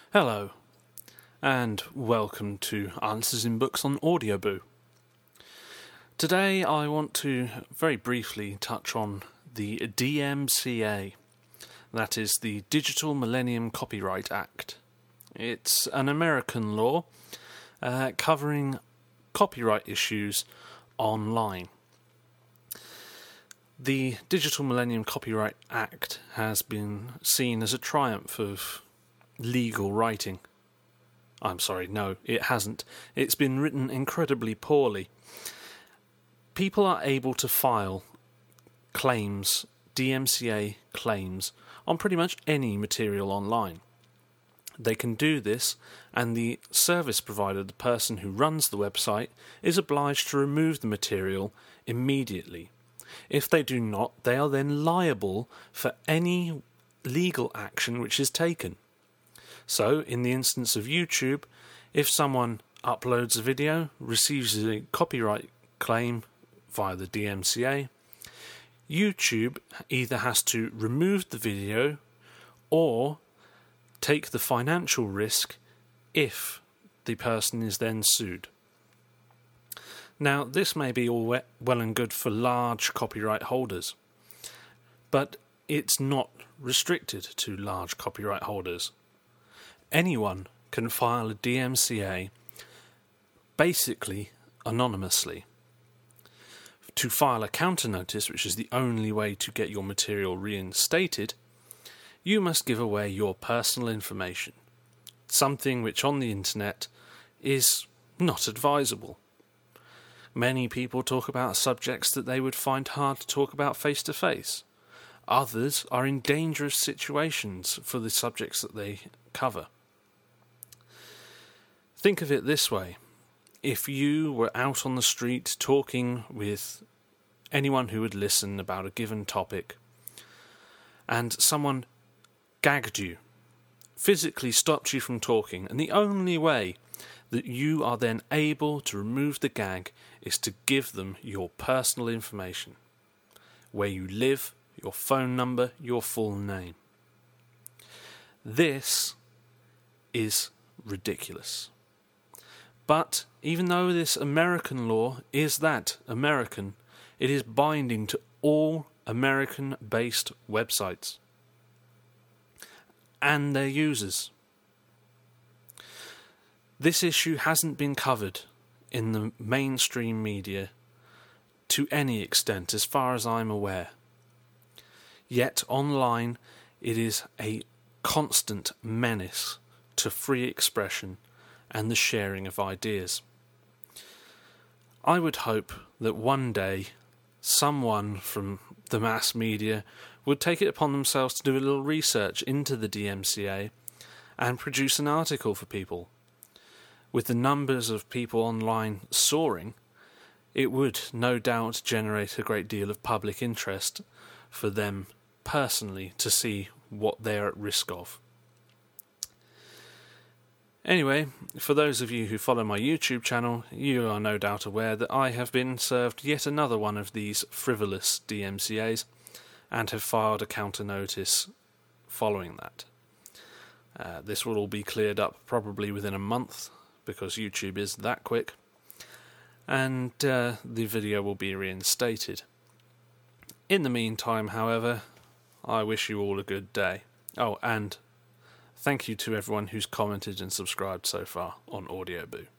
Hello, and welcome to Answers in Books on Audioboo. Today I want to very briefly touch on the DMCA, that is the Digital Millennium Copyright Act. It's an American law covering copyright issues online. The Digital Millennium Copyright Act has been seen as a triumph of legal writing. I'm sorry, no, it hasn't. It's been written incredibly poorly. People are able to file claims, DMCA claims, on pretty much any material online. They can do this, and the service provider, the person who runs the website, is obliged to remove the material immediately. If they do not, they are then liable for any legal action which is taken. So, in the instance of YouTube, if someone uploads a video, receives a copyright claim via the DMCA, YouTube either has to remove the video or take the financial risk if the person is then sued. Now, this may be all well and good for large copyright holders, but it's not restricted to large copyright holders. Anyone can file a DMCA basically anonymously. To file a counter notice, which is the only way to get your material reinstated, you must give away your personal information, something which on the internet is not advisable. Many people talk about subjects that they would find hard to talk about face to face. Others are in dangerous situations for the subjects that they cover. Think of it this way. If you were out on the street talking with anyone who would listen about a given topic, and someone gagged you, physically stopped you from talking, and the only way that you are then able to remove the gag is to give them your personal information, where you live, your phone number, your full name. This is ridiculous. But even though this American law is that American, it is binding to all American-based websites and their users. This issue hasn't been covered in the mainstream media to any extent, as far as I'm aware. Yet online, it is a constant menace to free expression and the sharing of ideas. I would hope that one day someone from the mass media would take it upon themselves to do a little research into the DMCA and produce an article for people. With the numbers of people online soaring, it would no doubt generate a great deal of public interest for them personally to see what they're at risk of. Anyway, for those of you who follow my YouTube channel, you are no doubt aware that I have been served yet another one of these frivolous DMCAs and have filed a counter notice following that. This will all be cleared up probably within a month, because YouTube is that quick, and the video will be reinstated. In the meantime, however, I wish you all a good day. Oh, and thank you to everyone who's commented and subscribed so far on Audioboo.